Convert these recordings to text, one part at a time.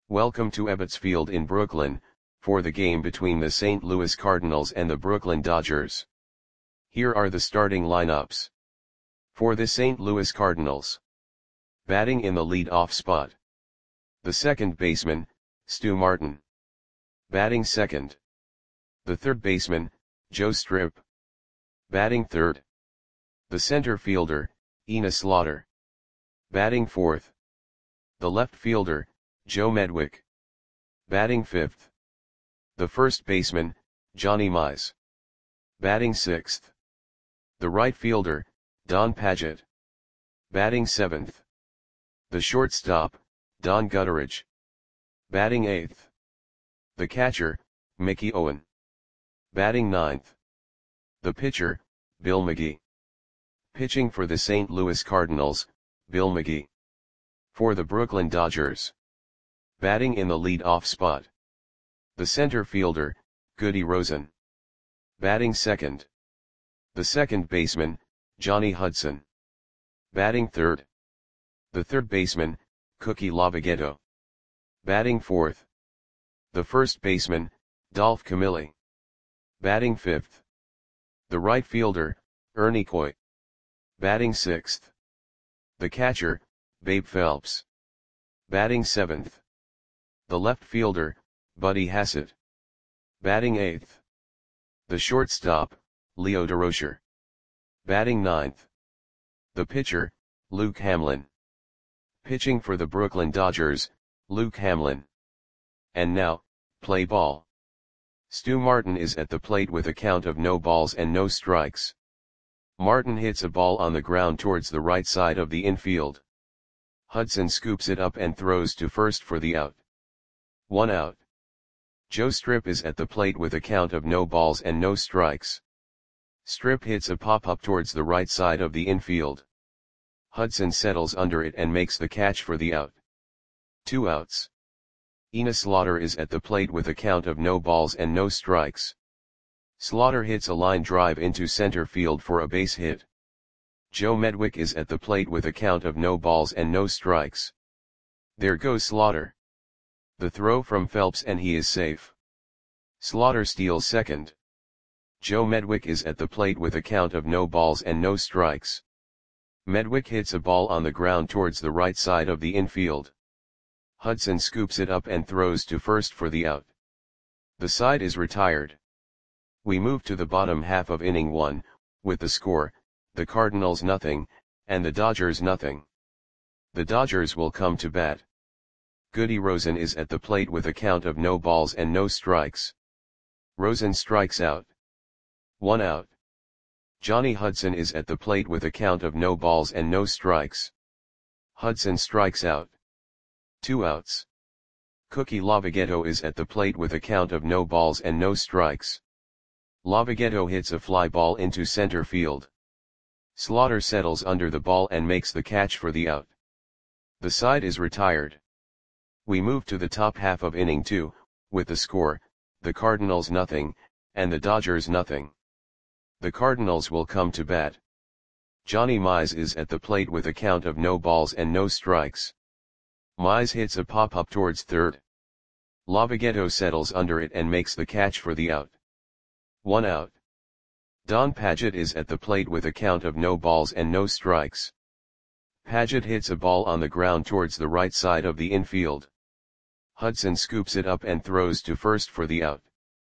Welcome to Ebbets Field in Brooklyn, for the game between the St. Louis Cardinals and the Brooklyn Dodgers. Here are the starting lineups. For the St. Louis Cardinals. Batting in the lead-off spot. The second baseman, Stu Martin. Batting second. The third baseman, Joe Strip. Batting third. The center fielder, Enos Slaughter. Batting fourth. The left fielder, Joe Medwick. Batting fifth. The first baseman, Johnny Mize. Batting sixth. The right fielder, Don Padgett. Batting seventh. The shortstop, Don Gutteridge. Batting eighth. The catcher, Mickey Owen. Batting ninth. The pitcher, Bill McGee. Pitching for the St. Louis Cardinals, Bill McGee. For the Brooklyn Dodgers. Batting in the lead-off spot. The center fielder, Goody Rosen. Batting second. The second baseman, Johnny Hudson. Batting third. The third baseman, Cookie Lavagetto. Batting fourth. The first baseman, Dolph Camilli. Batting fifth. The right fielder, Ernie Coy. Batting sixth. The catcher, Babe Phelps. Batting seventh. The left fielder, Buddy Hassett. Batting eighth. The shortstop, Leo Durocher. Batting ninth. The pitcher, Luke Hamlin. Pitching for the Brooklyn Dodgers, Luke Hamlin. And now, play ball. Stu Martin is at the plate with a count of no balls and no strikes. Martin hits a ball on the ground towards the right side of the infield. Hudson scoops it up and throws to first for the out. 1 out. Joe Strip is at the plate with a count of no balls and no strikes. Strip hits a pop-up towards the right side of the infield. Hudson settles under it and makes the catch for the out. 2 outs. Enos Slaughter is at the plate with a count of no balls and no strikes. Slaughter hits a line drive into center field for a base hit. Joe Medwick is at the plate with a count of no balls and no strikes. There goes Slaughter. The throw from Phelps and he is safe. Slaughter steals second. Joe Medwick is at the plate with a count of no balls and no strikes. Medwick hits a ball on the ground towards the right side of the infield. Hudson scoops it up and throws to first for the out. The side is retired. We move to the bottom half of inning 1, with the score, the Cardinals nothing, and the Dodgers nothing. The Dodgers will come to bat. Goody Rosen is at the plate with a count of no balls and no strikes. Rosen strikes out. 1 out. Johnny Hudson is at the plate with a count of no balls and no strikes. Hudson strikes out. 2 outs. Cookie Lavagetto is at the plate with a count of no balls and no strikes. Lavagetto hits a fly ball into center field. Slaughter settles under the ball and makes the catch for the out. The side is retired. We move to the top half of inning 2, with the score, the Cardinals nothing, and the Dodgers nothing. The Cardinals will come to bat. Johnny Mize is at the plate with a count of no balls and no strikes. Mize hits a pop-up towards third. Lavagetto settles under it and makes the catch for the out. 1 out. Don Padgett is at the plate with a count of no balls and no strikes. Padgett hits a ball on the ground towards the right side of the infield. Hudson scoops it up and throws to first for the out.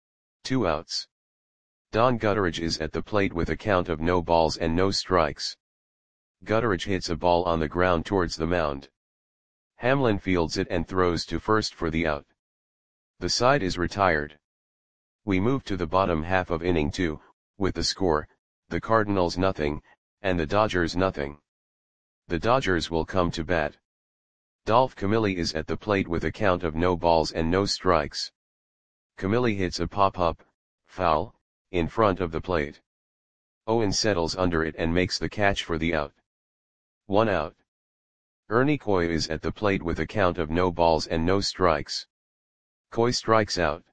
2 outs. Don Gutteridge is at the plate with a count of no balls and no strikes. Gutteridge hits a ball on the ground towards the mound. Hamlin fields it and throws to first for the out. The side is retired. We move to the bottom half of inning 2, with the score, the Cardinals nothing, and the Dodgers nothing. The Dodgers will come to bat. Dolph Camilli is at the plate with a count of no balls and no strikes. Camilli hits a pop-up, foul, in front of the plate. Owen settles under it and makes the catch for the out. 1 out. Ernie Coy is at the plate with a count of no balls and no strikes. Coy strikes out.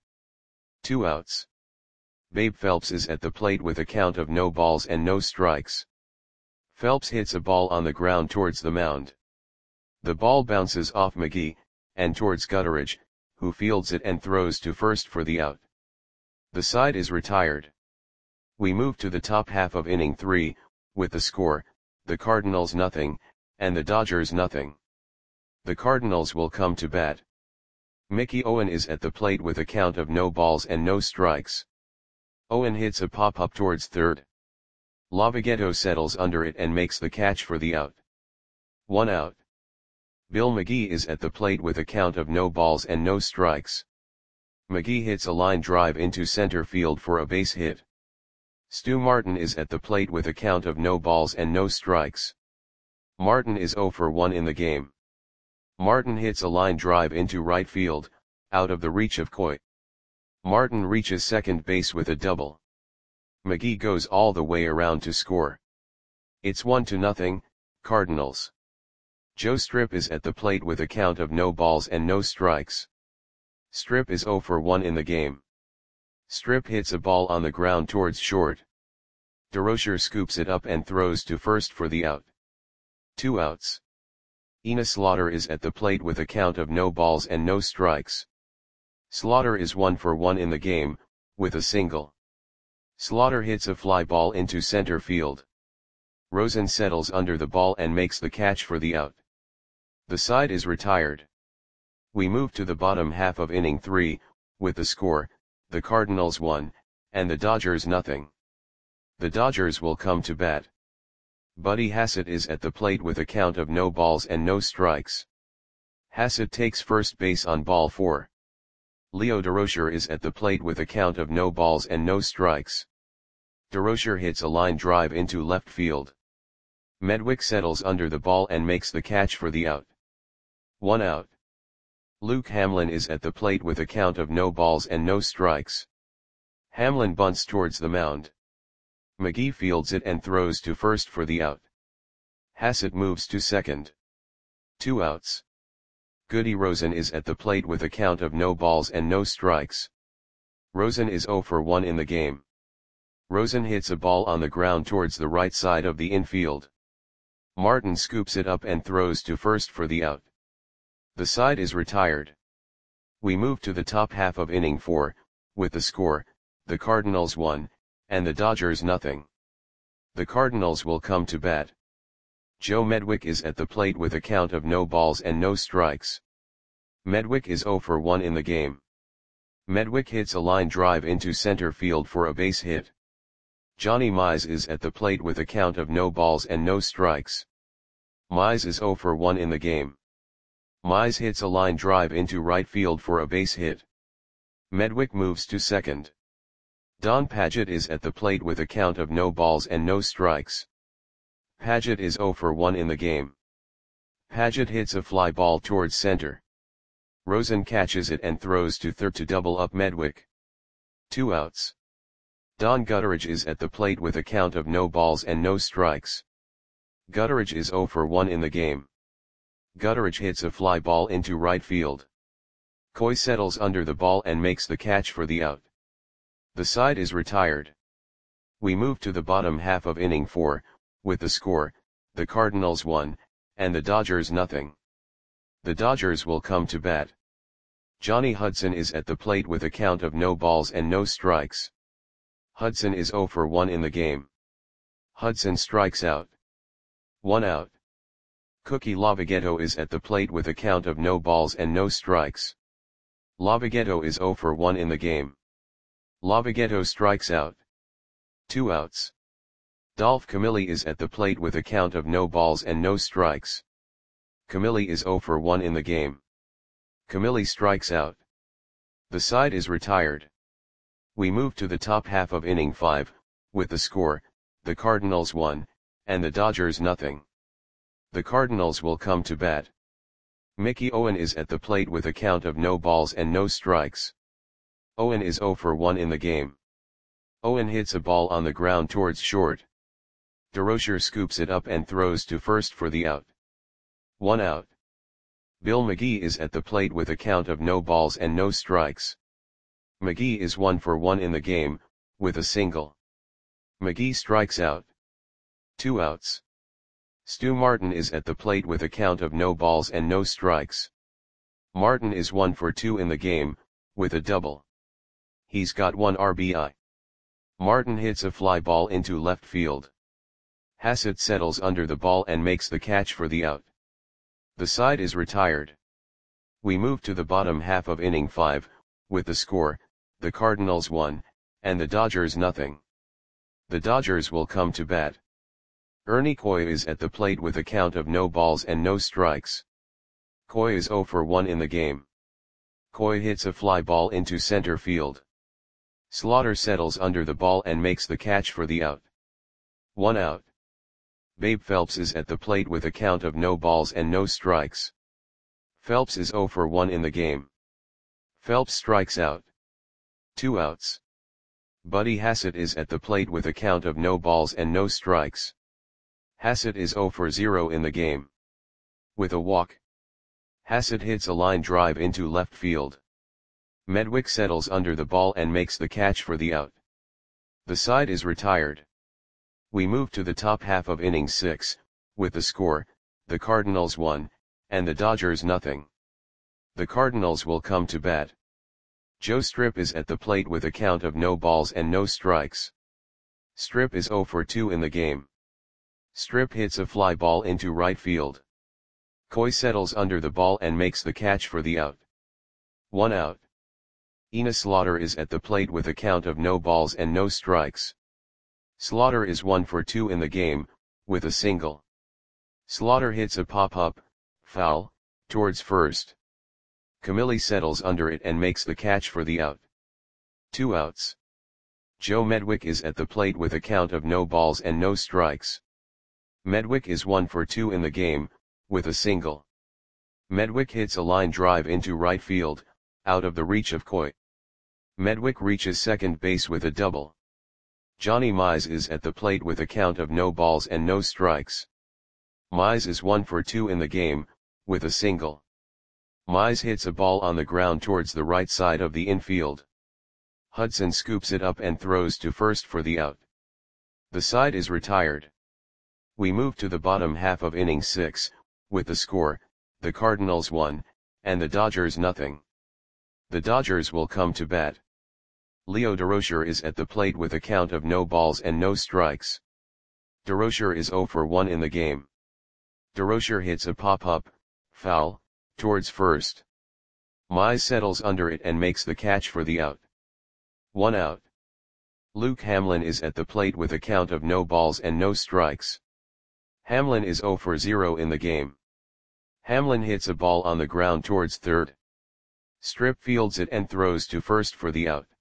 2 outs. Babe Phelps is at the plate with a count of no balls and no strikes. Phelps hits a ball on the ground towards the mound. The ball bounces off McGee, and towards Gutteridge, who fields it and throws to first for the out. The side is retired. We move to the top half of inning 3, with the score, the Cardinals nothing, and the Dodgers nothing. The Cardinals will come to bat. Mickey Owen is at the plate with a count of no balls and no strikes. Owen hits a pop-up towards third. Lavagetto settles under it and makes the catch for the out. 1 out. Bill McGee is at the plate with a count of no balls and no strikes. McGee hits a line drive into center field for a base hit. Stu Martin is at the plate with a count of no balls and no strikes. Martin is 0 for 1 in the game. Martin hits a line drive into right field, out of the reach of Coy. Martin reaches second base with a double. McGee goes all the way around to score. It's 1-0, Cardinals. Joe Strip is at the plate with a count of no balls and no strikes. Strip is 0 for 1 in the game. Strip hits a ball on the ground towards short. DeRocher scoops it up and throws to first for the out. 2 outs. Enos Slaughter is at the plate with a count of no balls and no strikes. Slaughter is 1 for 1 in the game, with a single. Slaughter hits a fly ball into center field. Rosen settles under the ball and makes the catch for the out. The side is retired. We move to the bottom half of inning 3, with the score, the Cardinals 1, and the Dodgers nothing. The Dodgers will come to bat. Buddy Hassett is at the plate with a count of no balls and no strikes. Hassett takes first base on ball 4. Leo DeRocher is at the plate with a count of no balls and no strikes. DeRocher hits a line drive into left field. Medwick settles under the ball and makes the catch for the out. 1 out. Luke Hamlin is at the plate with a count of no balls and no strikes. Hamlin bunts towards the mound. McGee fields it and throws to first for the out. Hassett moves to second. 2 outs. Goody Rosen is at the plate with a count of no balls and no strikes. Rosen is 0 for 1 in the game. Rosen hits a ball on the ground towards the right side of the infield. Martin scoops it up and throws to first for the out. The side is retired. We move to the top half of inning 4, with the score, the Cardinals 1, and the Dodgers nothing. The Cardinals will come to bat. Joe Medwick is at the plate with a count of no balls and no strikes. Medwick is 0 for 1 in the game. Medwick hits a line drive into center field for a base hit. Johnny Mize is at the plate with a count of no balls and no strikes. Mize is 0 for 1 in the game. Mize hits a line drive into right field for a base hit. Medwick moves to second. Don Padgett is at the plate with a count of no balls and no strikes. Padgett is 0 for 1 in the game. Padgett hits a fly ball towards center. Rosen catches it and throws to third to double up Medwick. 2 outs. Don Gutteridge is at the plate with a count of no balls and no strikes. Gutteridge is 0 for 1 in the game. Gutteridge hits a fly ball into right field. Coy settles under the ball and makes the catch for the out. The side is retired. We move to the bottom half of inning 4, with the score, the Cardinals 1, and the Dodgers nothing. The Dodgers will come to bat. Johnny Hudson is at the plate with a count of no balls and no strikes. Hudson is 0 for 1 in the game. Hudson strikes out. 1 out. Cookie Lavagetto is at the plate with a count of no balls and no strikes. Lavagetto is 0 for 1 in the game. Lavagetto strikes out. 2 outs. Dolph Camilli is at the plate with a count of no balls and no strikes. Camilli is 0 for 1 in the game. Camilli strikes out. The side is retired. We move to the top half of inning 5, with the score, the Cardinals 1, and the Dodgers nothing. The Cardinals will come to bat. Mickey Owen is at the plate with a count of no balls and no strikes. Owen is 0 for 1 in the game. Owen hits a ball on the ground towards short. DeRocher scoops it up and throws to first for the out. 1 out. Bill McGee is at the plate with a count of no balls and no strikes. McGee is 1 for 1 in the game, with a single. McGee strikes out. 2 outs. Stu Martin is at the plate with a count of no balls and no strikes. Martin is 1 for 2 in the game, with a double. He's got 1 RBI. Martin hits a fly ball into left field. Hassett settles under the ball and makes the catch for the out. The side is retired. We move to the bottom half of inning 5, with the score, the Cardinals 1, and the Dodgers nothing. The Dodgers will come to bat. Ernie Coy is at the plate with a count of no balls and no strikes. Coy is 0 for 1 in the game. Coy hits a fly ball into center field. Slaughter settles under the ball and makes the catch for the out. 1 out. Babe Phelps is at the plate with a count of no balls and no strikes. Phelps is 0 for 1 in the game. Phelps strikes out. 2 outs. Buddy Hassett is at the plate with a count of no balls and no strikes. Hassett is 0 for 0 in the game. With a walk. Hassett hits a line drive into left field. Medwick settles under the ball and makes the catch for the out. The side is retired. We move to the top half of inning 6, with the score, the Cardinals 1, and the Dodgers nothing. The Cardinals will come to bat. Joe Strip is at the plate with a count of no balls and no strikes. Strip is 0 for 2 in the game. Strip hits a fly ball into right field. Coy settles under the ball and makes the catch for the out. 1 out. Enos Slaughter is at the plate with a count of no balls and no strikes. Slaughter is 1 for 2 in the game, with a single. Slaughter hits a pop-up, foul, towards first. Camilli settles under it and makes the catch for the out. 2 outs. Joe Medwick is at the plate with a count of no balls and no strikes. Medwick is 1 for 2 in the game, with a single. Medwick hits a line drive into right field, out of the reach of Coy. Medwick reaches second base with a double. Johnny Mize is at the plate with a count of no balls and no strikes. Mize is 1 for 2 in the game, with a single. Mize hits a ball on the ground towards the right side of the infield. Hudson scoops it up and throws to first for the out. The side is retired. We move to the bottom half of inning 6, with the score, the Cardinals 1, and the Dodgers nothing. The Dodgers will come to bat. Leo Durocher is at the plate with a count of no balls and no strikes. Durocher is 0 for 1 in the game. Durocher hits a pop-up, foul, towards first. Mize settles under it and makes the catch for the out. 1 out. Luke Hamlin is at the plate with a count of no balls and no strikes. Hamlin is 0 for 0 in the game. Hamlin hits a ball on the ground towards third. Strip fields it and throws to first for the out.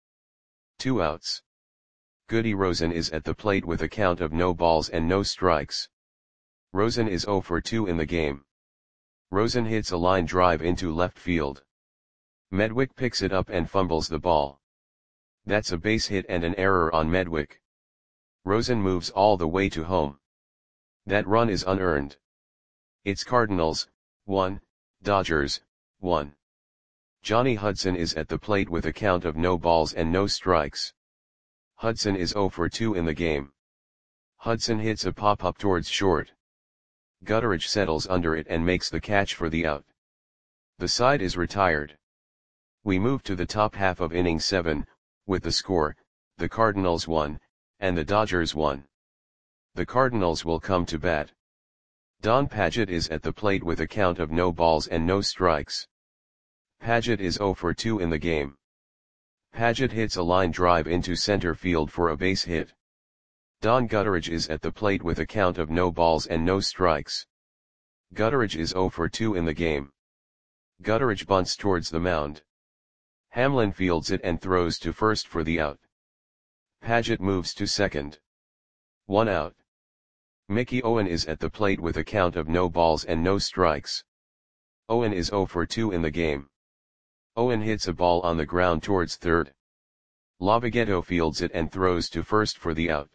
2 outs. Goody Rosen is at the plate with a count of no balls and no strikes. Rosen is 0 for 2 in the game. Rosen hits a line drive into left field. Medwick picks it up and fumbles the ball. That's a base hit and an error on Medwick. Rosen moves all the way to home. That run is unearned. It's Cardinals, 1, Dodgers, 1. Johnny Hudson is at the plate with a count of no balls and no strikes. Hudson is 0 for 2 in the game. Hudson hits a pop-up towards short. Gutteridge settles under it and makes the catch for the out. The side is retired. We move to the top half of inning 7, with the score, the Cardinals 1, and the Dodgers 1. The Cardinals will come to bat. Don Padgett is at the plate with a count of no balls and no strikes. Padgett is 0 for 2 in the game. Padgett hits a line drive into center field for a base hit. Don Gutteridge is at the plate with a count of no balls and no strikes. Gutteridge is 0 for 2 in the game. Gutteridge bunts towards the mound. Hamlin fields it and throws to first for the out. Padgett moves to second. 1 out. Mickey Owen is at the plate with a count of no balls and no strikes. Owen is 0 for 2 in the game. Owen hits a ball on the ground towards third. Lavagetto fields it and throws to first for the out.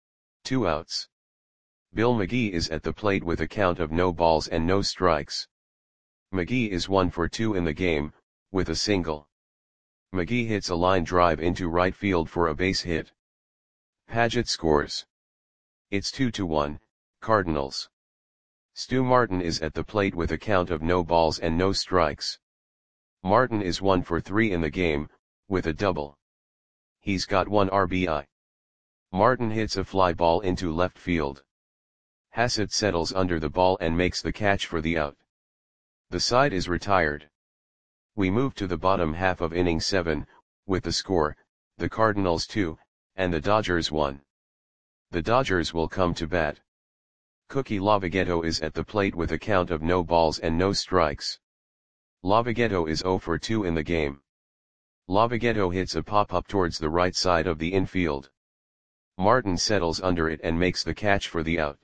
2 outs. Bill McGee is at the plate with a count of no balls and no strikes. McGee is 1 for 2 in the game, with a single. McGee hits a line drive into right field for a base hit. Padgett scores. It's 2-1, Cardinals. Stu Martin is at the plate with a count of no balls and no strikes. Martin is 1 for 3 in the game, with a double. He's got 1 RBI. Martin hits a fly ball into left field. Hassett settles under the ball and makes the catch for the out. The side is retired. We move to the bottom half of inning 7, with the score, the Cardinals 2, and the Dodgers 1. The Dodgers will come to bat. Cookie Lavagetto is at the plate with a count of no balls and no strikes. Lavagetto is 0 for 2 in the game. Lavagetto hits a pop-up towards the right side of the infield. Martin settles under it and makes the catch for the out.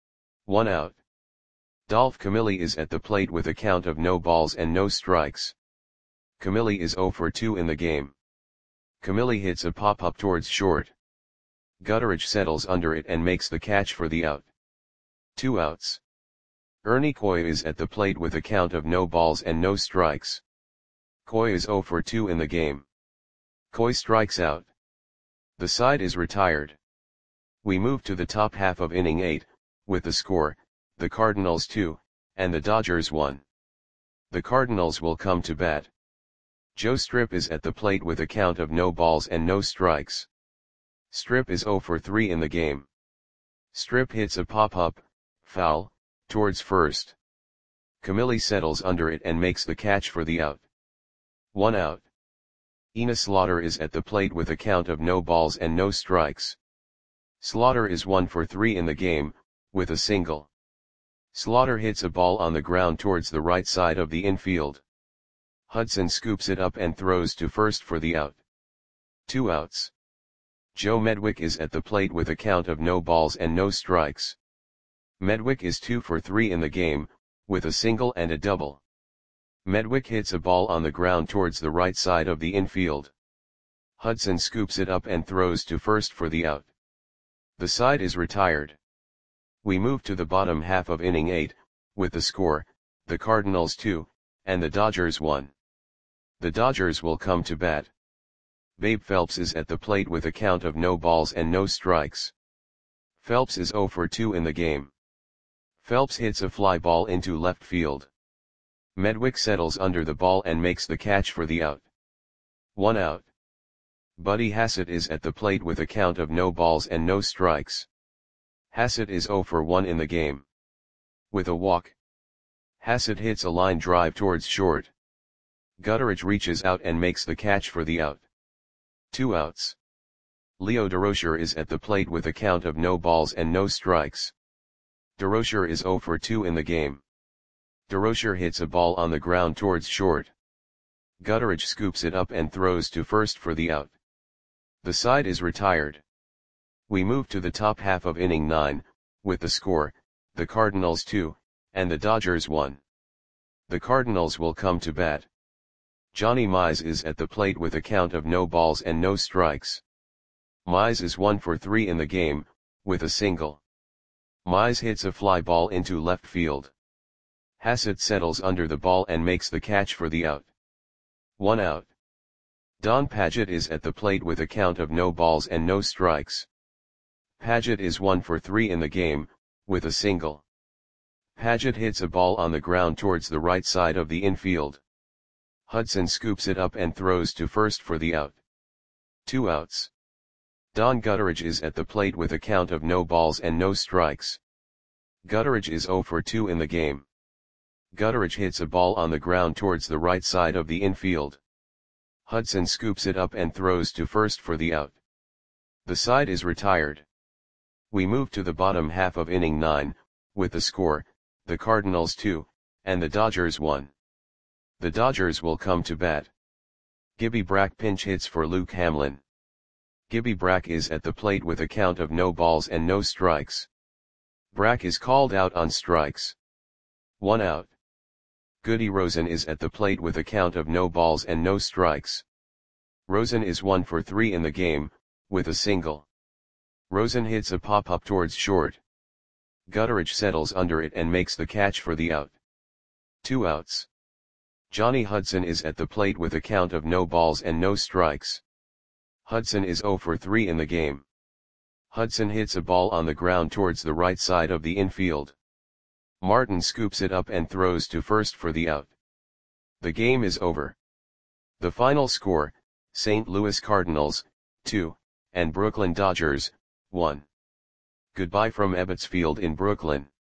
1 out. Dolph Camilli is at the plate with a count of no balls and no strikes. Camilli is 0 for 2 in the game. Camilli hits a pop-up towards short. Gutteridge settles under it and makes the catch for the out. 2 outs. Ernie Coy is at the plate with a count of no balls and no strikes. Coy is 0 for 2 in the game. Coy strikes out. The side is retired. We move to the top half of inning 8, with the score, the Cardinals 2, and the Dodgers 1. The Cardinals will come to bat. Joe Strip is at the plate with a count of no balls and no strikes. Strip is 0 for 3 in the game. Strip hits a pop-up, foul, towards first. Camilli settles under it and makes the catch for the out. 1 out. Enos Slaughter is at the plate with a count of no balls and no strikes. Slaughter is 1 for 3 in the game, with a single. Slaughter hits a ball on the ground towards the right side of the infield. Hudson scoops it up and throws to first for the out. 2 outs. Joe Medwick is at the plate with a count of no balls and no strikes. Medwick is 2 for 3 in the game, with a single and a double. Medwick hits a ball on the ground towards the right side of the infield. Hudson scoops it up and throws to first for the out. The side is retired. We move to the bottom half of inning 8, with the score, the Cardinals 2, and the Dodgers 1. The Dodgers will come to bat. Babe Phelps is at the plate with a count of no balls and no strikes. Phelps is 0 for 2 in the game. Phelps hits a fly ball into left field. Medwick settles under the ball and makes the catch for the out. 1 out. Buddy Hassett is at the plate with a count of no balls and no strikes. Hassett is 0 for 1 in the game. With a walk. Hassett hits a line drive towards short. Gutteridge reaches out and makes the catch for the out. 2 outs. Leo Durocher is at the plate with a count of no balls and no strikes. Durocher is 0 for 2 in the game. Durocher hits a ball on the ground towards short. Gutteridge scoops it up and throws to first for the out. The side is retired. We move to the top half of inning 9, with the score, the Cardinals 2, and the Dodgers 1. The Cardinals will come to bat. Johnny Mize is at the plate with a count of no balls and no strikes. Mize is 1 for 3 in the game, with a single. Mize hits a fly ball into left field. Hassett settles under the ball and makes the catch for the out. 1 out. Don Padgett is at the plate with a count of no balls and no strikes. Padgett is 1 for 3 in the game, with a single. Padgett hits a ball on the ground towards the right side of the infield. Hudson scoops it up and throws to first for the out. 2 outs. Don Gutteridge is at the plate with a count of no balls and no strikes. Gutteridge is 0 for 2 in the game. Gutteridge hits a ball on the ground towards the right side of the infield. Hudson scoops it up and throws to first for the out. The side is retired. We move to the bottom half of inning 9, with the score, the Cardinals 2, and the Dodgers 1. The Dodgers will come to bat. Gibby Brack pinch hits for Luke Hamlin. Gibby Brack is at the plate with a count of no balls and no strikes. Brack is called out on strikes. 1 out. Goody Rosen is at the plate with a count of no balls and no strikes. Rosen is 1 for 3 in the game, with a single. Rosen hits a pop-up towards short. Gutteridge settles under it and makes the catch for the out. 2 outs. Johnny Hudson is at the plate with a count of no balls and no strikes. Hudson is 0 for 3 in the game. Hudson hits a ball on the ground towards the right side of the infield. Martin scoops it up and throws to first for the out. The game is over. The final score, St. Louis Cardinals, 2, and Brooklyn Dodgers, 1. Goodbye from Ebbets Field in Brooklyn.